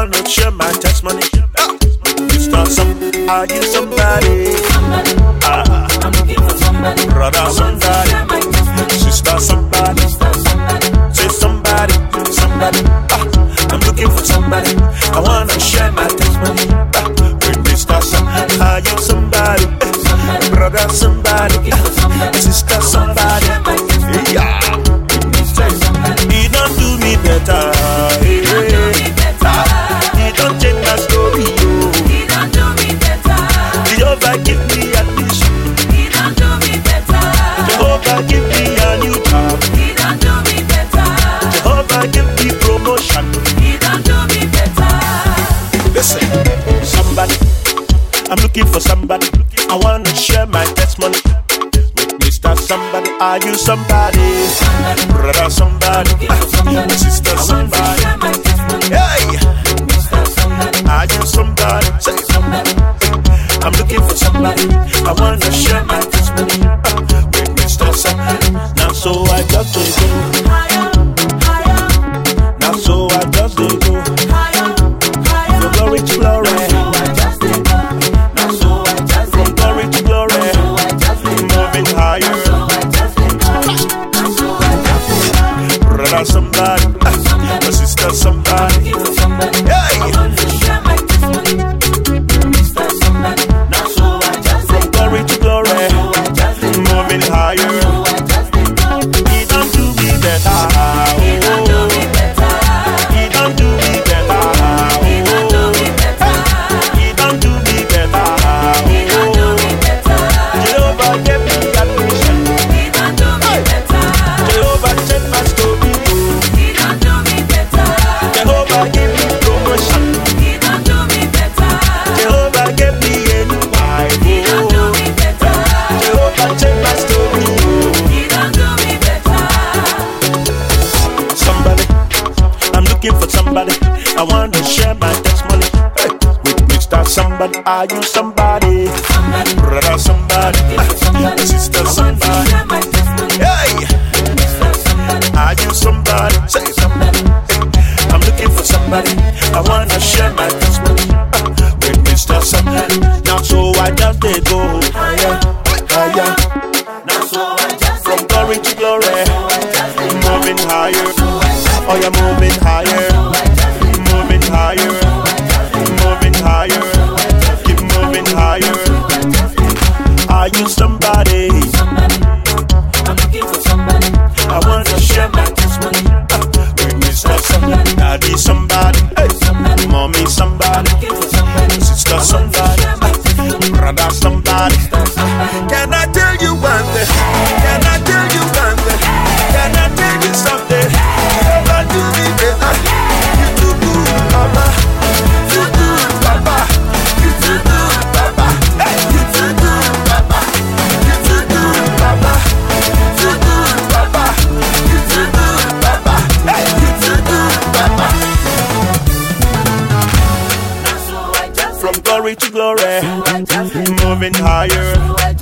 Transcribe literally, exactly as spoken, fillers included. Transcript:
wanna share my testimony. Mister Some, are you somebody? Somebody. Ah, I'm looking for somebody. brother somebody, sister somebody, say somebody, somebody. Ah, I'm looking for somebody. I wanna share my testimony. Ah, with Mister Some, are you somebody? Somebody. Brother somebody, sister somebody. Yeah, he don't do me better. He don't do me better. He don't change my story. Oh. He don't do me better. Jehovah give me admission. He don't do me better. Jehovah give me a new job. He don't do me better. Jehovah give me promotion. He don't do me better. Listen, somebody, I'm looking for somebody. I wanna share my testimony with Mister Somebody. Are you somebody? Somebody. Brother somebody, Somebody. sister I want to somebody. share my testimony. Hey, Mister Somebody. are you somebody? Say Somebody. I'm looking for somebody. I wanna share my testimony uh, with Mister Somebody. Now so I just do go. Higher, higher, Now so I just do go. higher, higher. From glory to glory. So I just did go. Now so I just From did go. glory to glory. So I just did go. Moving higher. So I just did go. Now so I just did go. Brother somebody. Uh, sister somebody. Looking for somebody. Hey. I want to share my testimony. Mister Somebody. Now so I just From did go. glory to glory. So I just did go. Moving higher. So I just did go. He don't do me better. He don't do me better. He don't do me better. He don't do me better. He don't do me better. He don't do me better. Jehovah gave me admission. He don't do me better. Jehovah changed my story. He don't do me better. Jehovah gave me promotion. He don't do me better. Jehovah gave me a new wife. He don't do me better. Jehovah changed my story. He don't do me better. Somebody, I'm looking for somebody. I want to share my testimony hey, with Mister Somebody. Are you somebody? Somebody. Brother somebody, Somebody. sister I want to somebody. share my testimony. Hey, Mister Somebody. are you somebody? Say somebody. I'm looking for somebody. I want to share my testimony uh, with Mister Somebody. Now so I just they go higher, higher. Now so I just From did go. glory to glory, So I just did go. moving higher. So I just Oh, you're moving higher, So I just did go. moving higher, moving higher, keep moving higher. Are you somebody? Somebody. I'm looking for somebody. I want to share my testimony uh, with Mister Somebody. Daddy somebody, hey, mommy somebody, Looking for somebody. sister somebody, uh, brother somebody. Can I tell you one thing? Can I tell you one thing? Can I tell you something? Never do me better. You too good, Papa. You too good, Papa. You too good, Papa. Hey, you too good, Papa. You too good, Papa. You too good, Papa. You too good, Papa. Hey, you too good, Papa. Now so I just From glory to glory, So I just did moving higher. So I